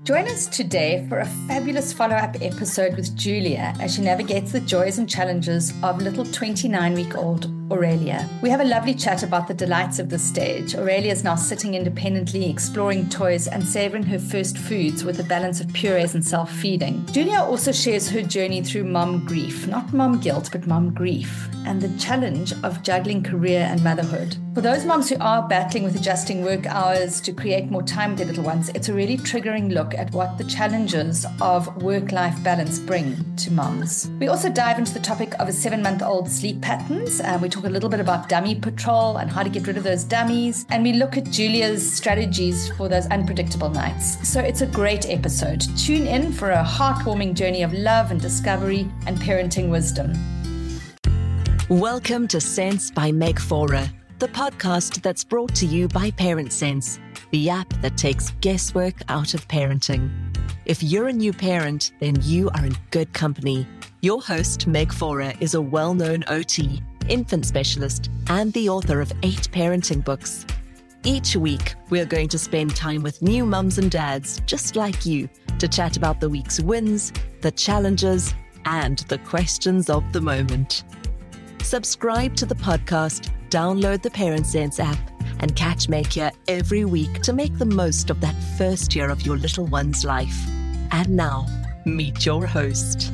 Join us today for a fabulous follow-up episode with Julia as she navigates the joys and challenges of little 29-week-old Aurelia. We have a lovely chat about the delights of this stage. Aurelia is now sitting independently, exploring toys and savouring her first foods with a balance of purees and self-feeding. Julia also shares her journey through mom grief, not mom guilt, but mom grief, and the challenge of juggling career and motherhood. For those moms who are battling with adjusting work hours to create more time with their little ones, it's a really triggering look at what the challenges of work-life balance bring to moms. We also dive into the topic of a 7-month-old sleep patterns. We talk a little bit about dummy patrol and how to get rid of those dummies. And we look at Julia's strategies for those unpredictable nights. So it's a great episode. Tune in for a heartwarming journey of love and discovery and parenting wisdom. Welcome to Sense by Meg Fora, the podcast that's brought to you by Parent Sense, the app that takes guesswork out of parenting. If you're a new parent, then you are in good company. Your host, Meg Fora, is a well-known OT, infant specialist, and the author of 8 parenting books. Each week, we're going to spend time with new mums and dads just like you to chat about the week's wins, the challenges, and the questions of the moment. Subscribe to the podcast, download the Parent Sense app, and catch Meg here every week to make the most of that first year of your little one's life. And now, meet your host.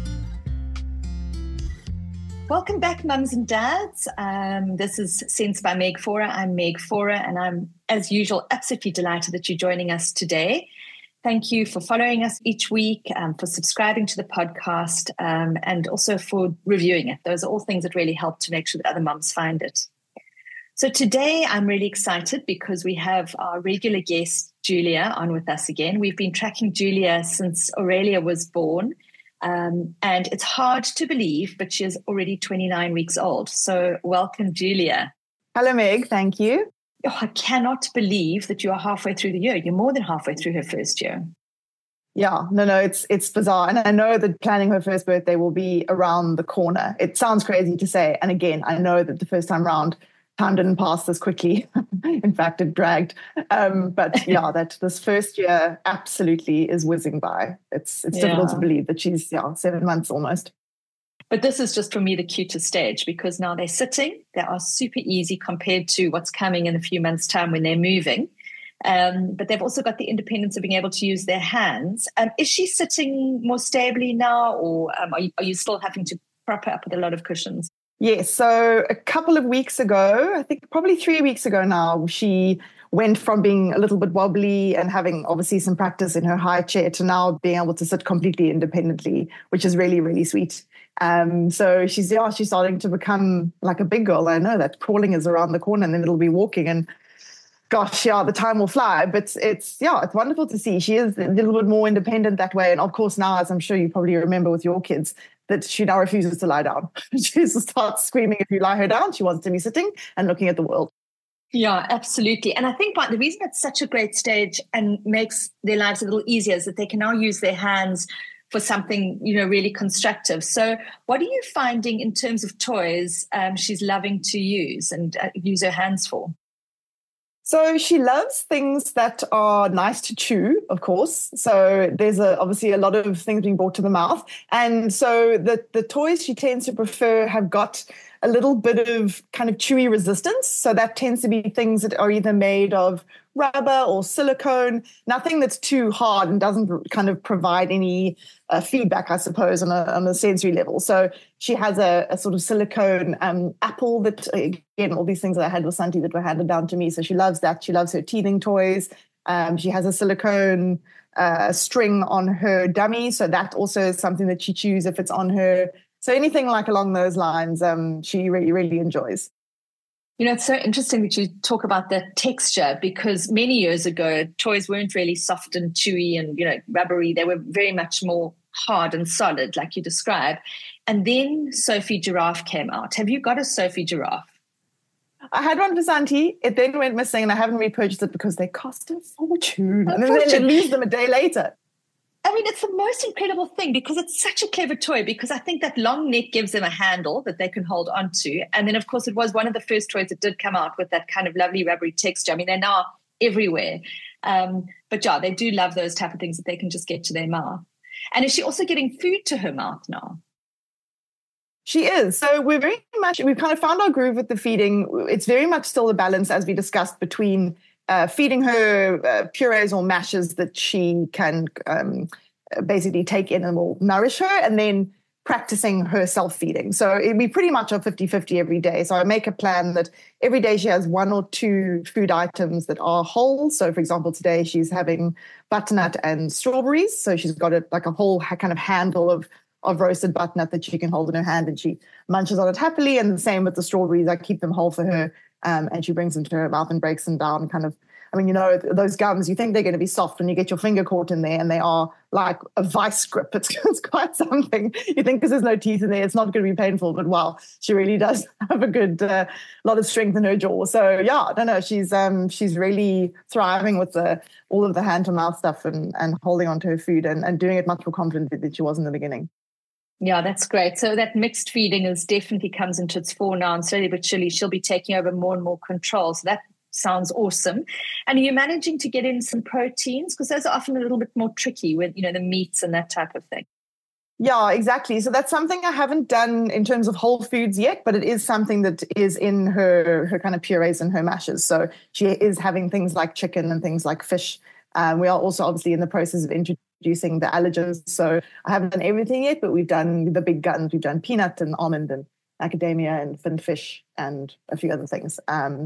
Welcome back, mums and dads. This is Sense by Meg Fora. I'm Meg Fora, and I'm, as usual, absolutely delighted that you're joining us today. Thank you for following us each week, for subscribing to the podcast, and also for reviewing it. Those are all things that really help to make sure that other mums find it. So today I'm really excited because we have our regular guest, Julia, on with us again. We've been tracking Julia since Aurelia was born, and it's hard to believe, but she is already 29 weeks old. So welcome, Julia. Hello, Meg. Thank you. Oh, I cannot believe that you are halfway through the year. You're more than halfway through her first year. Yeah, no, it's bizarre. And I know that planning her first birthday will be around the corner. It sounds crazy to say. And again, I know that the first time round, time didn't pass this quickly. In fact, it dragged. But yeah, that this first year absolutely is whizzing by. It's difficult to believe that she's 7 months almost. But this is just for me the cutest stage because now they're sitting. They are super easy compared to what's coming in a few months' time when they're moving. But they've also got the independence of being able to use their hands. Is she sitting more stably now, or are you still having to prop her up with a lot of cushions? Yes. So a couple of weeks ago, I think probably 3 weeks ago now, she went from being a little bit wobbly and having obviously some practice in her high chair to now being able to sit completely independently, which is really, really sweet. So she's starting to become like a big girl. I know that crawling is around the corner and then it'll be walking, and gosh, the time will fly. But it's wonderful to see. She is a little bit more independent that way. And of course now, as I'm sure you probably remember with your kids, that she now refuses to lie down. She starts screaming if you lie her down. She wants to be sitting and looking at the world. Yeah, absolutely. And I think the reason it's such a great stage and makes their lives a little easier is that they can now use their hands for something, really constructive. So what are you finding in terms of toys she's loving to use and use her hands for? So she loves things that are nice to chew, of course. So there's obviously a lot of things being brought to the mouth. And so the toys she tends to prefer have got a little bit of kind of chewy resistance. So that tends to be things that are either made of rubber or silicone, nothing that's too hard and doesn't kind of provide any feedback, I suppose, on a sensory level. So she has a sort of silicone apple that, again, all these things that I had with Santi that were handed down to me. So she loves that. She loves her teething toys. She has a silicone string on her dummy. So that also is something that she chews if it's on her. So anything like along those lines, she really, really enjoys. It's so interesting that you talk about the texture because many years ago, toys weren't really soft and chewy and, rubbery. They were very much more hard and solid, like you described. And then Sophie Giraffe came out. Have you got a Sophie Giraffe? I had one for Santi. It then went missing and I haven't repurchased it because they cost a fortune. And then they lose them a day later. I mean, it's the most incredible thing because it's such a clever toy because I think that long neck gives them a handle that they can hold onto. And then, of course, it was one of the first toys that did come out with that kind of lovely rubbery texture. I mean, they're now everywhere. But yeah, they do love those type of things that they can just get to their mouth. And is she also getting food to her mouth now? She is. So we've kind of found our groove with the feeding. It's very much still a balance, as we discussed, between feeding her purees or mashes that she can basically take in and will nourish her, and then practicing her self-feeding. So we pretty much are 50-50 every day. So I make a plan that every day she has 1 or 2 food items that are whole. So for example, today she's having butternut and strawberries. So she's got like a whole kind of handle of roasted butternut that she can hold in her hand, and she munches on it happily. And the same with the strawberries. I keep them whole for her, and she brings them to her mouth and breaks them down kind of. I mean, those gums, you think they're going to be soft when you get your finger caught in there, and they are like a vice grip. It's quite something. You think because there's no teeth in there, it's not going to be painful, but wow, she really does have a good lot of strength in her jaw. So yeah, no, she's really thriving with all of the hand to mouth stuff and holding on to her food and doing it much more confidently than she was in the beginning. Yeah, that's great. So that mixed feeding definitely comes into its fore now, and slowly but surely she'll be taking over more and more control. So that sounds awesome. And are you managing to get in some proteins? Because those are often a little bit more tricky with, the meats and that type of thing. Yeah, exactly. So that's something I haven't done in terms of whole foods yet, but it is something that is in her kind of purees and her mashes. So she is having things like chicken and things like fish. We are also obviously in the process of introducing the allergens. So I haven't done everything yet, but we've done the big guns. We've done peanut and almond and macadamia and fin fish and a few other things.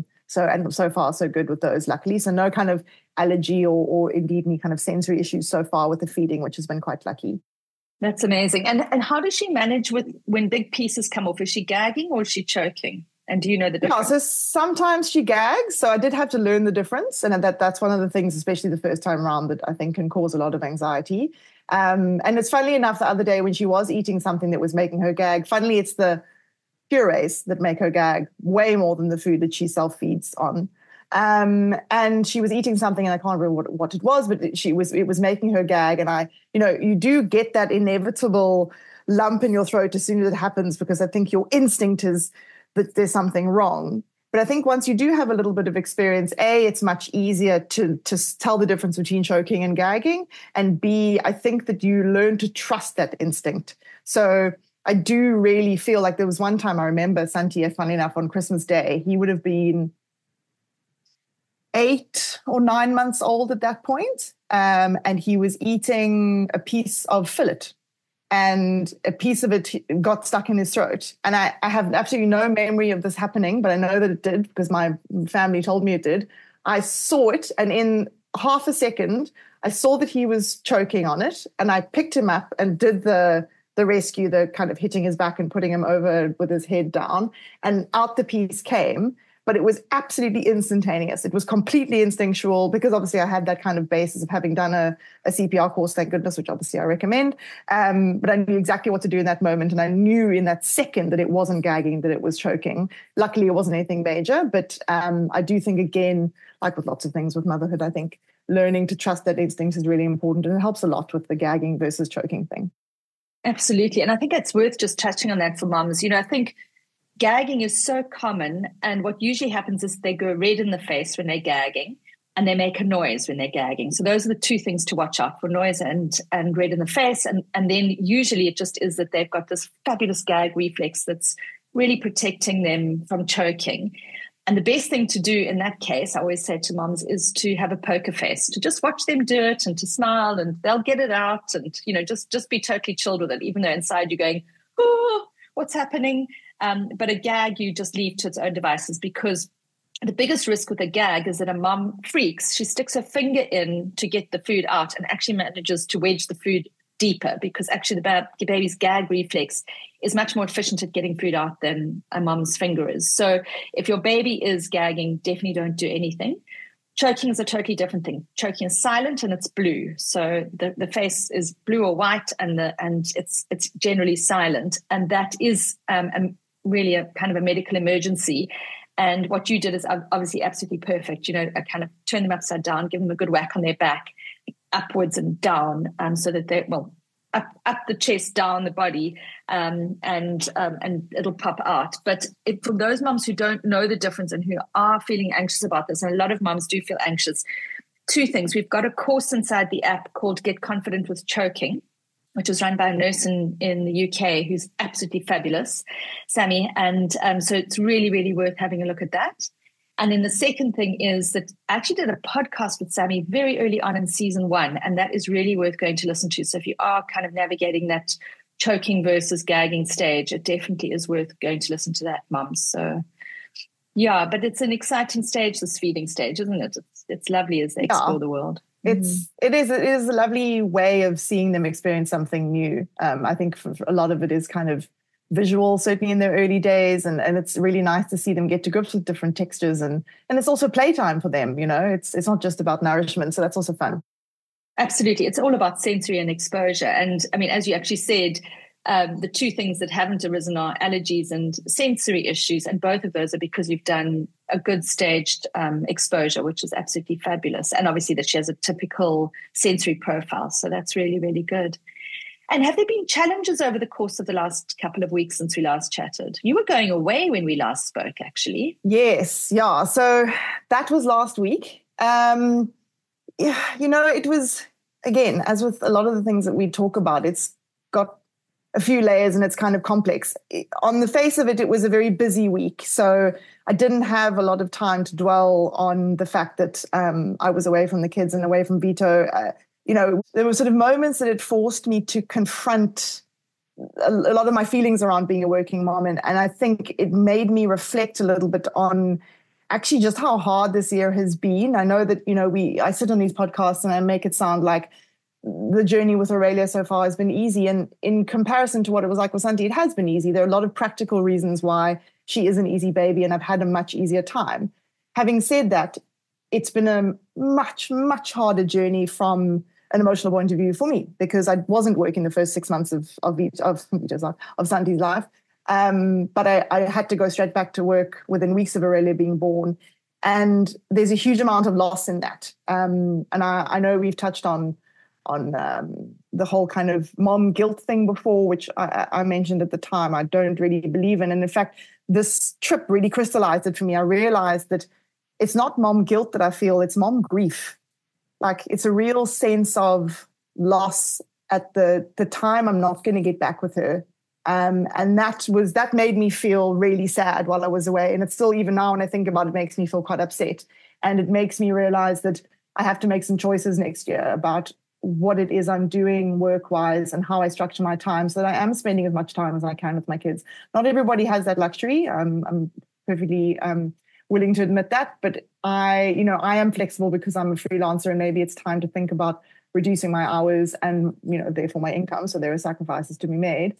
So far, so good with those, luckily. So no kind of allergy or indeed any kind of sensory issues so far with the feeding, which has been quite lucky. That's amazing. And how does she manage when big pieces come off? Is she gagging or is she choking? And do you know the difference? Yeah, so sometimes she gags. So I did have to learn the difference. And that's one of the things, especially the first time around, that I think can cause a lot of anxiety. And it's funnily enough, the other day when she was eating something that was making her gag, funnily it's the purees that make her gag way more than the food that she self-feeds on. And she was eating something, and I can't remember what it was, but it was making her gag. And you do get that inevitable lump in your throat as soon as it happens, because I think your instinct is that there's something wrong. But I think once you do have a little bit of experience, A, it's much easier to tell the difference between choking and gagging. And B, I think that you learn to trust that instinct. So I do really feel like there was one time I remember Santi, funny enough, on Christmas Day, he would have been 8 or 9 months old at that point. And he was eating a piece of fillet, and a piece of it got stuck in his throat. And I have absolutely no memory of this happening, but I know that it did because my family told me it did. I saw it, and in half a second, I saw that he was choking on it, and I picked him up and did the rescue, the kind of hitting his back and putting him over with his head down, and out the piece came. But it was absolutely instantaneous. It was completely instinctual, because obviously I had that kind of basis of having done a CPR course, thank goodness, which obviously I recommend. But I knew exactly what to do in that moment. And I knew in that second that it wasn't gagging, that it was choking. Luckily, it wasn't anything major. But I do think, again, like with lots of things with motherhood, I think learning to trust that instinct is really important. And it helps a lot with the gagging versus choking thing. Absolutely. And I think it's worth just touching on that for moms. I think gagging is so common, and what usually happens is they go red in the face when they're gagging, and they make a noise when they're gagging. So those are the two things to watch out for: noise and red in the face. And then usually it just is that they've got this fabulous gag reflex that's really protecting them from choking. And the best thing to do in that case, I always say to moms, is to have a poker face, to just watch them do it and to smile, and they'll get it out, and just be totally chilled with it, even though inside you're going, oh, what's happening? But a gag you just leave to its own devices, because the biggest risk with a gag is that a mom freaks. She sticks her finger in to get the food out and actually manages to wedge the food deeper, because actually the baby's gag reflex is much more efficient at getting food out than a mom's finger is. So if your baby is gagging, definitely don't do anything. Choking is a totally different thing. Choking is silent and it's blue. So the face is blue or white, and it's generally silent. And that is really a kind of a medical emergency. And what you did is obviously absolutely perfect. I kind of turn them upside down, give them a good whack on their back, upwards and down, so that they up the chest, down the body, and it'll pop out. But for those moms who don't know the difference and who are feeling anxious about this, and a lot of moms do feel anxious, two things. We've got a course inside the app called Get Confident with Choking, which was run by a nurse in the UK who's absolutely fabulous, Sammy. And so it's really, really worth having a look at that. And then the second thing is that I actually did a podcast with Sammy very early on in season 1, and that is really worth going to listen to. So if you are kind of navigating that choking versus gagging stage, it definitely is worth going to listen to that, mums. So yeah, but it's an exciting stage, this feeding stage, isn't it? It's lovely as they explore the world. It is a lovely way of seeing them experience something new. I think for a lot of it is kind of visual, certainly in their early days, and it's really nice to see them get to grips with different textures, and it's also playtime for them. It's not just about nourishment, so that's also fun. Absolutely, it's all about sensory and exposure. And I mean, as you actually said, the two things that haven't arisen are allergies and sensory issues, and both of those are because you've done a good staged exposure, which is absolutely fabulous. And obviously that she has a typical sensory profile, so that's really, really good. And have there been challenges over the course of the last couple of weeks since we last chatted? You were going away when we last spoke, actually. Yes, yeah. So that was last week. It was, again, as with a lot of the things that we talk about, it's got a few layers and it's kind of complex. On the face of it, it was a very busy week. So I didn't have a lot of time to dwell on the fact that I was away from the kids and away from Vito. There were sort of moments that it forced me to confront a lot of my feelings around being a working mom. And I think it made me reflect a little bit on actually just how hard this year has been. I know that, I sit on these podcasts and I make it sound like the journey with Aurelia so far has been easy. And in comparison to what it was like with Santi, it has been easy. There are a lot of practical reasons why she is an easy baby, and I've had a much easier time. Having said that, it's been a much, much harder journey from an emotional point of view for me, because I wasn't working the first 6 months of Santi's life. But I had to go straight back to work within weeks of Aurelia being born. And there's a huge amount of loss in that. And I know we've touched on the whole kind of mom guilt thing before, which I mentioned at the time I don't really believe in. And in fact, this trip really crystallized it for me. I realized that it's not mom guilt that I feel, it's mom grief. Like, it's a real sense of loss at the time I'm not going to get back with her. And that made me feel really sad while I was away. And it's still, even now when I think about it, makes me feel quite upset. And it makes me realize that I have to make some choices next year about what it is I'm doing work-wise and how I structure my time so that I am spending as much time as I can with my kids. Not everybody has that luxury. I'm perfectly willing to admit that, but I am flexible because I'm a freelancer, and maybe it's time to think about reducing my hours and, therefore my income. So there are sacrifices to be made,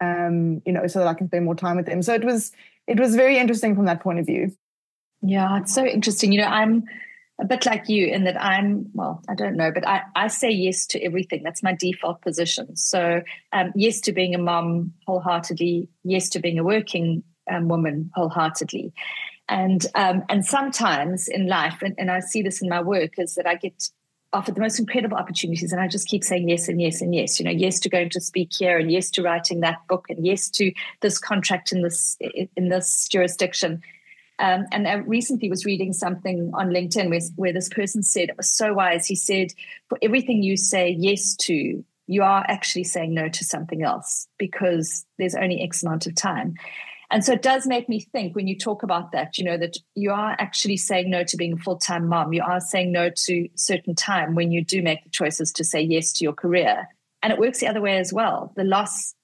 so that I can spend more time with them. So it was very interesting from that point of view. Yeah, it's so interesting. I'm a bit like you in that I don't know, but I say yes to everything. That's my default position. So yes to being a mom wholeheartedly, yes to being a working woman wholeheartedly. And sometimes in life, and I see this in my work, is that I get offered the most incredible opportunities and I just keep saying yes and yes and yes. Yes to going to speak here, and yes to writing that book, and yes to this contract in this jurisdiction. And I recently was reading something on LinkedIn where this person said, it was so wise. He said, for everything you say yes to, you are actually saying no to something else, because there's only X amount of time. And so it does make me think, when you talk about that, that you are actually saying no to being a full-time mom. You are saying no to certain time when you do make the choices to say yes to your career. And it works the other way as well. The loss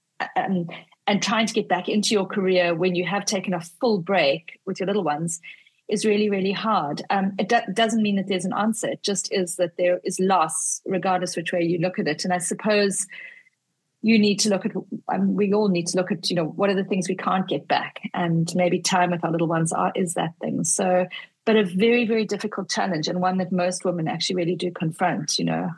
and trying to get back into your career when you have taken a full break with your little ones is really, really hard. It doesn't mean that there's an answer. It just is that there is loss, regardless which way you look at it. And I suppose you need to look at, we all need to look at, what are the things we can't get back, and maybe time with our little ones is that thing. So, but a very, very difficult challenge, and one that most women actually really do confront,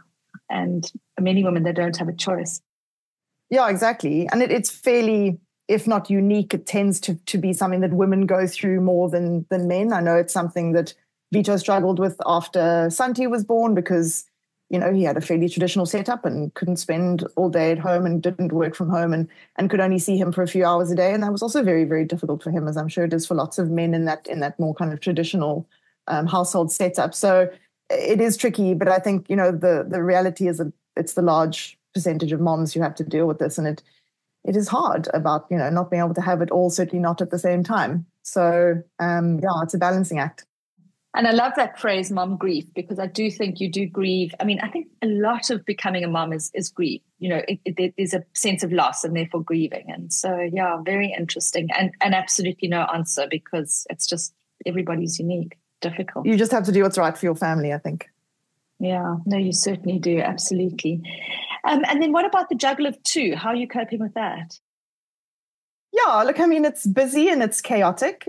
and many women, they don't have a choice. Yeah, exactly. And it's fairly, if not unique, it tends to be something that women go through more than men. I know it's something that Vito struggled with after Santi was born, because he had a fairly traditional setup and couldn't spend all day at home and didn't work from home and could only see him for a few hours a day. And that was also very, very difficult for him, as I'm sure it is for lots of men in that more kind of traditional household setup. So it is tricky, but I think, the reality is that it's the large percentage of moms who have to deal with this. And it is hard about, not being able to have it all, certainly not at the same time. So, it's a balancing act. And I love that phrase, mom grief, because I do think you do grieve. I mean, I think a lot of becoming a mom is grief. There's a sense of loss and therefore grieving. And so, very interesting and absolutely no answer, because it's just everybody's unique, difficult. You just have to do what's right for your family, I think. Yeah, no, you certainly do. Absolutely. And then what about the juggle of two? How are you coping with that? Yeah, look, I mean, it's busy and it's chaotic.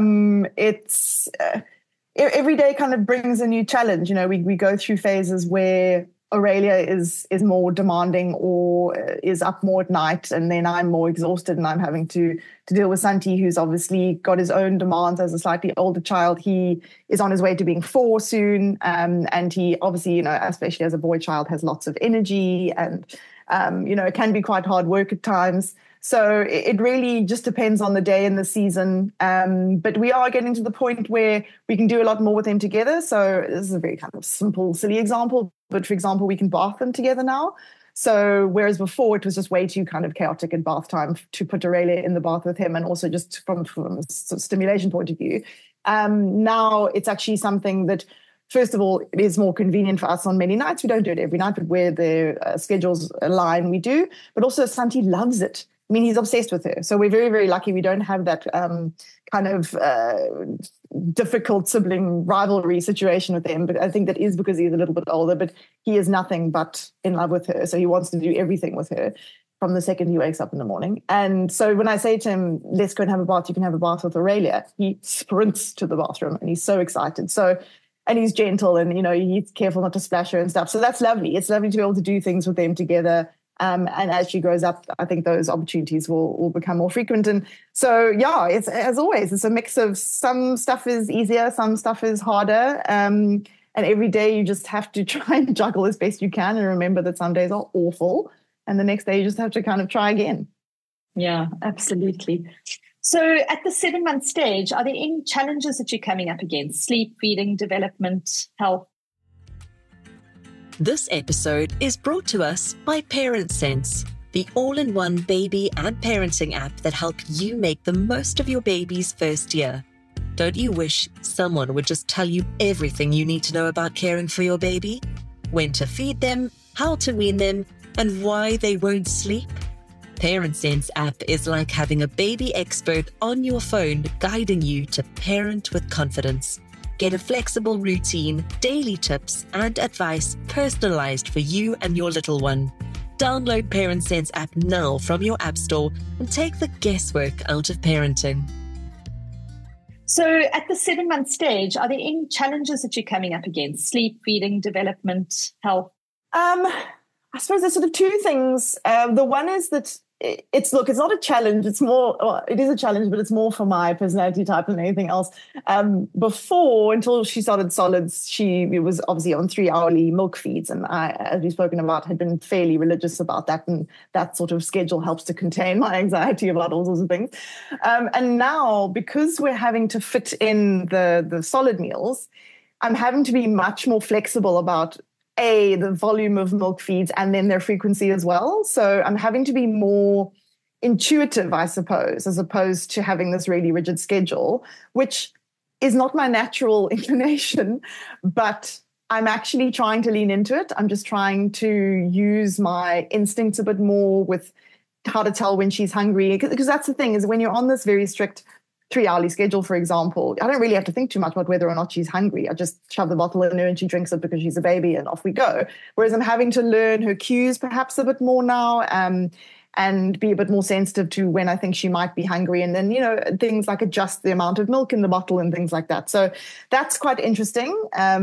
Every day kind of brings a new challenge. We go through phases where Aurelia is more demanding or is up more at night, and then I'm more exhausted and I'm having to deal with Santi, who's obviously got his own demands as a slightly older child. He is on his way to being 4 soon, and he obviously, especially as a boy child, has lots of energy and, it can be quite hard work at times. So it really just depends on the day and the season. But we are getting to the point where we can do a lot more with them together. So this is a very kind of simple, silly example. But for example, we can bath them together now. So whereas before it was just way too kind of chaotic at bath time to put Aurelia in the bath with him, and also just from a sort of stimulation point of view, now it's actually something that, first of all, it is more convenient for us on many nights. We don't do it every night, but where the schedules align, we do. But also Santi loves it. I mean, he's obsessed with her. So we're very, very lucky we don't have that kind of difficult sibling rivalry situation with him. But I think that is because he's a little bit older, but he is nothing but in love with her. So he wants to do everything with her from the second he wakes up in the morning. And so when I say to him, let's go and have a bath, you can have a bath with Aurelia, he sprints to the bathroom and he's so excited. And he's gentle and, he's careful not to splash her and stuff. So that's lovely. It's lovely to be able to do things with them together. And as she grows up, I think those opportunities will become more frequent. And so, it's, as always, it's a mix of some stuff is easier, some stuff is harder. And every day you just have to try and juggle as best you can and remember that some days are awful. And the next day you just have to kind of try again. Yeah, absolutely. So at the 7-month stage, are there any challenges that you're coming up against? Sleep, feeding, development, health? This episode is brought to us by Parent Sense, the all-in-one baby and parenting app that helps you make the most of your baby's first year. Don't you wish someone would just tell you everything you need to know about caring for your baby? When to feed them, how to wean them, and why they won't sleep? Parent Sense app is like having a baby expert on your phone guiding you to parent with confidence. Get a flexible routine, daily tips, and advice personalized for you and your little one. Download Parent Sense app now from your app store and take the guesswork out of parenting. So at the 7-month stage, are there any challenges that you're coming up against? Sleep, feeding, development, health? I suppose there's sort of 2 things. The one is that it's not a challenge. It's more, it is a challenge, but it's more for my personality type than anything else. Before, until she started solids, she was obviously on 3-hourly milk feeds. And I, as we've spoken about, had been fairly religious about that. And that sort of schedule helps to contain my anxiety about all sorts of things. And now, because we're having to fit in the solid meals, I'm having to be much more flexible about the volume of milk feeds and then their frequency as well. So I'm having to be more intuitive, I suppose, as opposed to having this really rigid schedule, which is not my natural inclination, but I'm actually trying to lean into it. I'm just trying to use my instincts a bit more with how to tell when she's hungry. Because that's the thing, is when you're on this very strict 3-hourly schedule, for example, I don't really have to think too much about whether or not she's hungry. I just shove the bottle in her and she drinks it because she's a baby and off we go. Whereas I'm having to learn her cues perhaps a bit more now and be a bit more sensitive to when I think she might be hungry. And then, things like adjust the amount of milk in the bottle and things like that. So that's quite interesting.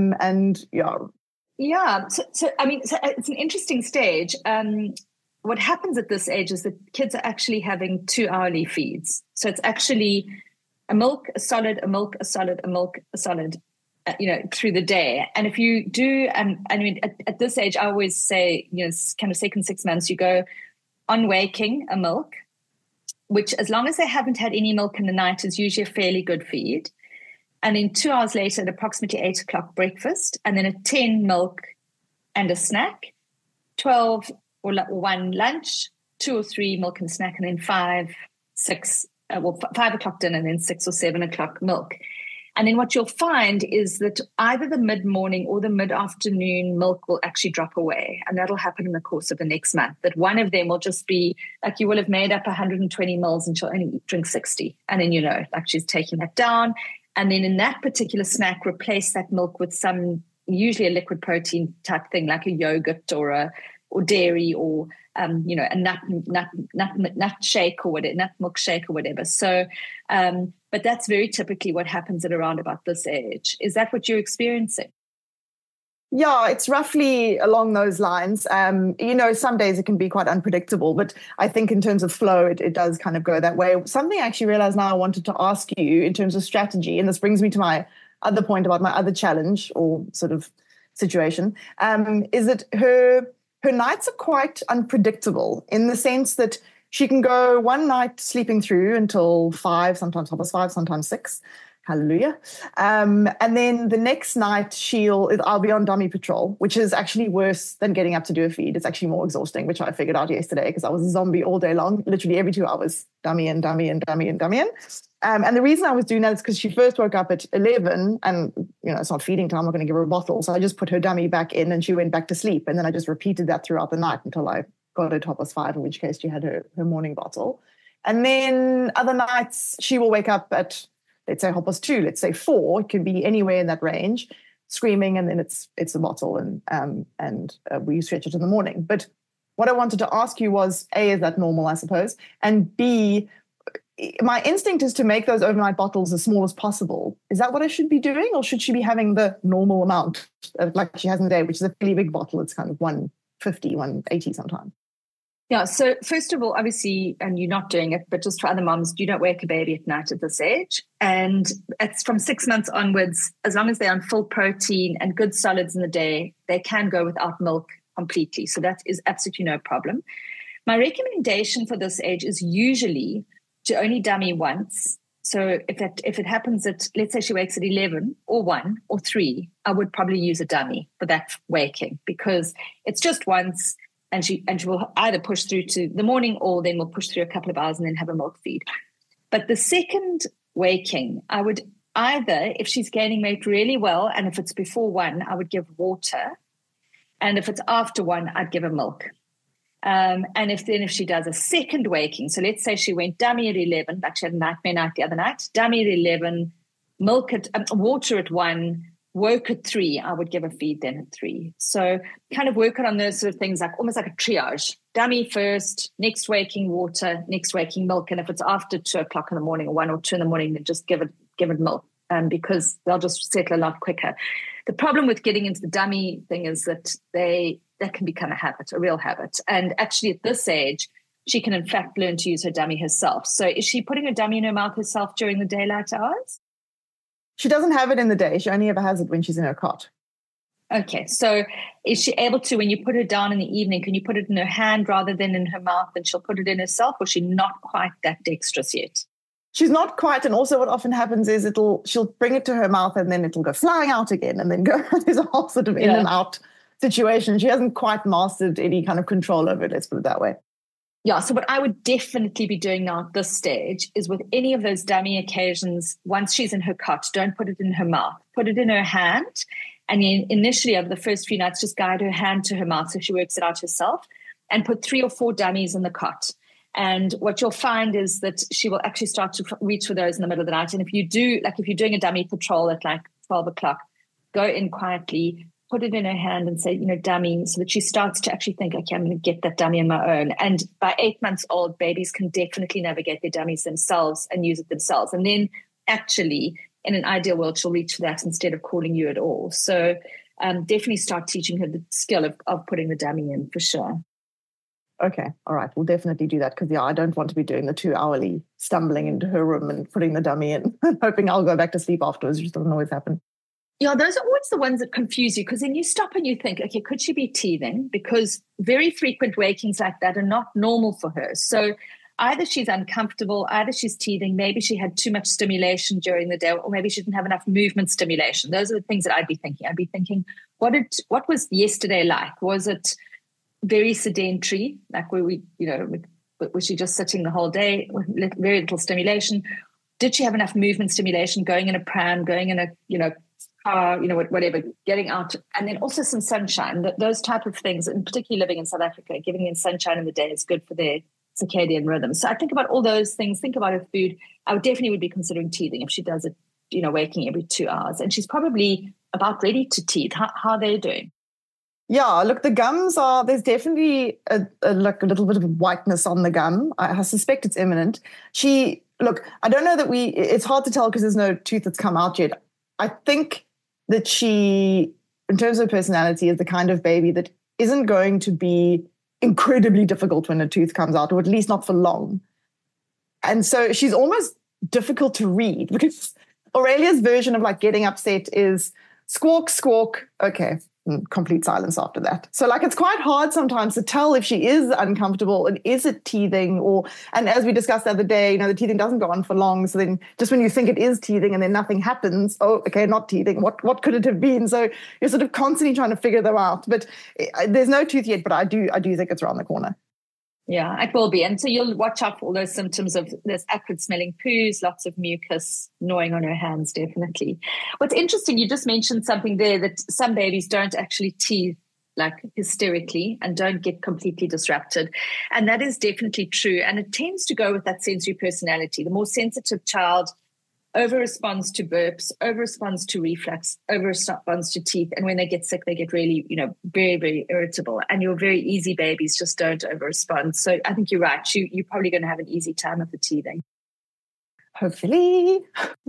Yeah. So it's an interesting stage. What happens at this age is that kids are actually having 2-hourly feeds. So it's actually a milk, a solid, a milk, a solid, a milk, a solid, through the day. And if you do, at this age, I always say, kind of second 6 months, you go on waking a milk, which as long as they haven't had any milk in the night is usually a fairly good feed. And then 2 hours later, at approximately 8 o'clock, breakfast. And then at 10, milk and a snack. 12 or 1 lunch, 2 or 3 milk and snack, and then 5 o'clock dinner, and then 6 or 7 o'clock milk. And then what you'll find is that either the mid-morning or the mid-afternoon milk will actually drop away. And that'll happen in the course of the next month. That one of them will just be like, you will have made up 120 mils and she'll only drink 60. And then, like she's taking that down. And then in that particular snack, replace that milk with some, usually a liquid protein type thing, like a yogurt or dairy or, a nut shake or whatever, nut milkshake or whatever. So, but that's very typically what happens at around about this age. Is that what you're experiencing? Yeah, it's roughly along those lines. Some days it can be quite unpredictable, but I think in terms of flow, it does kind of go that way. Something I actually realized now I wanted to ask you in terms of strategy, and this brings me to my other point about my other challenge or sort of situation, is that her nights are quite unpredictable in the sense that she can go one night sleeping through until 5, sometimes 5:30, sometimes 6. Hallelujah. And then the next night I'll be on dummy patrol, which is actually worse than getting up to do a feed. It's actually more exhausting, which I figured out yesterday because I was a zombie all day long, literally every 2 hours, dummy in, dummy in, dummy in, dummy in. And the reason I was doing that is because she first woke up at 11 and, it's not feeding time. I'm not going to give her a bottle. So I just put her dummy back in and she went back to sleep. And then I just repeated that throughout the night until I got her 5:30, in which case she had her morning bottle. And then other nights she will wake up at, let's say 2:30, let's say 4. It can be anywhere in that range, screaming, and then it's a bottle and we stretch it in the morning. But what I wanted to ask you was, A, is that normal, I suppose? And B, my instinct is to make those overnight bottles as small as possible. Is that what I should be doing? Or should she be having the normal amount like she has in the day, which is a pretty big bottle? It's kind of 150, 180 sometimes. Yeah. So first of all, obviously, and you're not doing it, but just for other moms, do not wake a baby at night at this age. And it's from 6 months onwards, as long as they're on full protein and good solids in the day, they can go without milk completely. So that is absolutely no problem. My recommendation for this age is usually to only dummy once. So if it happens that, let's say she wakes at 11 or 1 or 3, I would probably use a dummy for that waking because it's just once. And she will either push through to the morning or then we'll push through a couple of hours and then have a milk feed. But the second waking, I would either, if she's gaining weight really well, and if it's before 1, I would give water. And if it's after 1, I'd give her milk. And if she does a second waking, so let's say she went dummy at 11, like she had a nightmare night the other night, dummy at 11, water at 1, woke at 3, I would give a feed then at 3. So kind of work it on those sort of things, like almost like a triage. Dummy first, next waking water, next waking milk. And if it's after 2 o'clock in the morning or 1 or 2 in the morning, then just give it milk because they'll just settle a lot quicker. The problem with getting into the dummy thing is that that can become a real habit. And actually at this age, she can in fact learn to use her dummy herself. So is she putting her dummy in her mouth herself during the daylight hours? She doesn't have it in the day. She only ever has it when she's in her cot. Okay. So is she able to, when you put her down in the evening, can you put it in her hand rather than in her mouth and she'll put it in herself, or is she not quite that dexterous yet? She's not quite. And also what often happens is she'll bring it to her mouth and then it'll go flying out again and then go, there's a whole sort of in and out situation. She hasn't quite mastered any kind of control over it. Let's put it that way. Yeah, so what I would definitely be doing now at this stage is with any of those dummy occasions, once she's in her cot, don't put it in her mouth. Put it in her hand. And then initially over the first few nights, just guide her hand to her mouth so she works it out herself and put 3 or 4 dummies in the cot. And what you'll find is that she will actually start to reach for those in the middle of the night. And if you're doing a dummy patrol at like 12 o'clock, go in quietly, put it in her hand and say, dummy, so that she starts to actually think, okay, I'm going to get that dummy on my own. And by 8 months old, babies can definitely navigate their dummies themselves and use it themselves. And then actually, in an ideal world, she'll reach for that instead of calling you at all. So definitely start teaching her the skill of putting the dummy in for sure. Okay. All right. We'll definitely do that because, I don't want to be doing the 2-hourly stumbling into her room and putting the dummy in and hoping I'll go back to sleep afterwards, which doesn't always happen. Yeah, those are always the ones that confuse you because then you stop and you think, okay, could she be teething? Because very frequent wakings like that are not normal for her. So either she's uncomfortable, either she's teething, maybe she had too much stimulation during the day, or maybe she didn't have enough movement stimulation. Those are the things that I'd be thinking. I'd be thinking, what was yesterday like? Was it very sedentary, like where we, was she just sitting the whole day with very little stimulation? Did she have enough movement stimulation, going in a pram, going in a, car, whatever, getting out, and then also some sunshine, those type of things, and particularly living in South Africa, giving them sunshine in the day is good for their circadian rhythm. So I think about all those things, think about her food. I would be considering teething if she does it, waking every 2 hours. And she's probably about ready to teeth. How are they doing? Yeah, look, the gums there's definitely a little bit of whiteness on the gum. I suspect it's imminent. I don't know that it's hard to tell because there's no tooth that's come out yet. I think that she, in terms of personality, is the kind of baby that isn't going to be incredibly difficult when a tooth comes out, or at least not for long. And so she's almost difficult to read because Aurelia's version of like getting upset is squawk, squawk, okay, complete silence after that. So it's quite hard sometimes to tell if she is uncomfortable and is it teething, and as we discussed the other day, the teething doesn't go on for long. So then just when you think it is teething and then nothing happens, oh, okay, not teething. What could it have been? So you're sort of constantly trying to figure them out. But there's no tooth yet, but I do think it's around the corner. Yeah, it will be. And so you'll watch out for all those symptoms of there's acrid smelling poos, lots of mucus, gnawing on her hands, definitely. What's interesting, you just mentioned something there that some babies don't actually teeth hysterically and don't get completely disrupted. And that is definitely true. And it tends to go with that sensory personality. The more sensitive child over-responds to burps, over-responds to reflux, over-responds to teeth. And when they get sick, they get really, very, very irritable. And your very easy babies just don't over-respond. So I think you're right. You're probably going to have an easy time with the teething. Hopefully.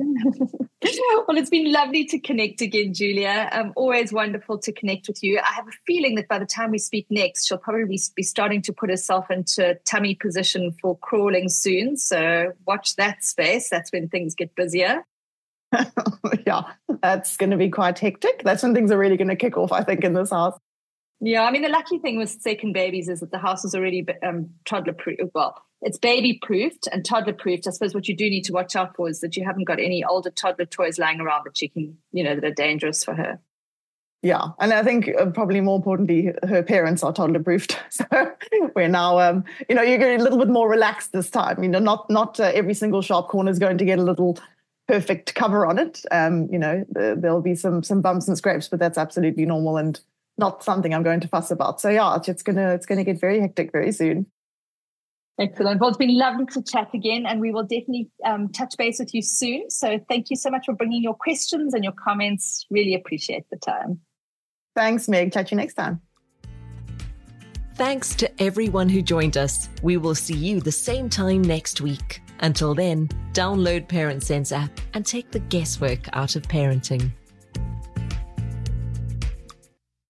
Well, it's been lovely to connect again, Julia. Always wonderful to connect with you. I have a feeling that by the time we speak next, she'll probably be starting to put herself into tummy position for crawling soon. So watch that space. That's when things get busier. Yeah, that's going to be quite hectic. That's when things are really going to kick off, I think, in this house. Yeah, I mean, the lucky thing with second babies is that the house is already toddler-proof. Well, it's baby-proofed and toddler-proofed. I suppose what you do need to watch out for is that you haven't got any older toddler toys lying around that you can, that are dangerous for her. Yeah, and I think probably more importantly, her parents are toddler-proofed. So we're now, you're getting a little bit more relaxed this time. Not every single sharp corner is going to get a little perfect cover on it. There'll be some bumps and scrapes, but that's absolutely normal and not something I'm going to fuss about. So yeah, it's gonna get very hectic very soon. Excellent. Well, it's been lovely to chat again, and we will definitely touch base with you soon. So thank you so much for bringing your questions and your comments. Really appreciate the time. Thanks, Meg. Chat you next time. Thanks to everyone who joined us. We will see you the same time next week. Until then, download Parent Sense app and take the guesswork out of parenting.